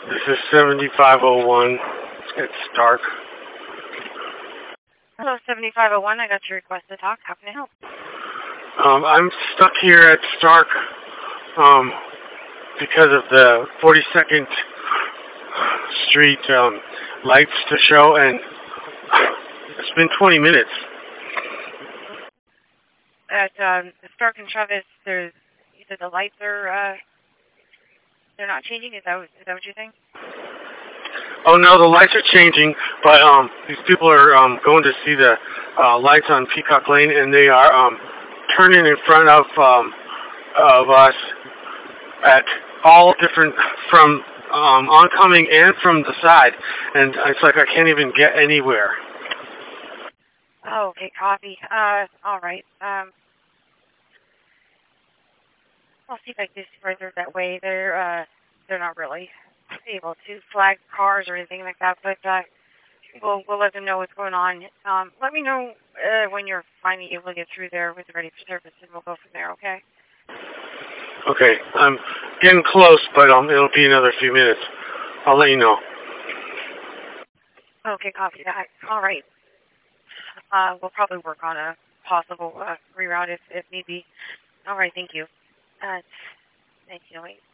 This is 7501. It's Stark. Hello, 7501. I got your request to talk. How can I help? I'm stuck here at Stark because of the 42nd Street lights to show, and it's been 20 minutes. At Stark and Travis, you said the lights are they're not changing. Is that what you think? Oh no, the lights are changing, but these people are going to see the lights on Peacock Lane, and they are turning in front of us at all different from oncoming and from the side, and it's like I can't even get anywhere. Oh, okay, copy. All right. I'll see if I can do further that way. They're not really able to flag cars or anything like that, but we'll let them know what's going on. Let me know when you're finally able to get through there with ready for service, and we'll go from there. Okay? Okay, I'm getting close, but it'll be another few minutes. I'll let you know. Okay, copy that. All right. We'll probably work on a possible reroute if need be. All right, thank you. 1908.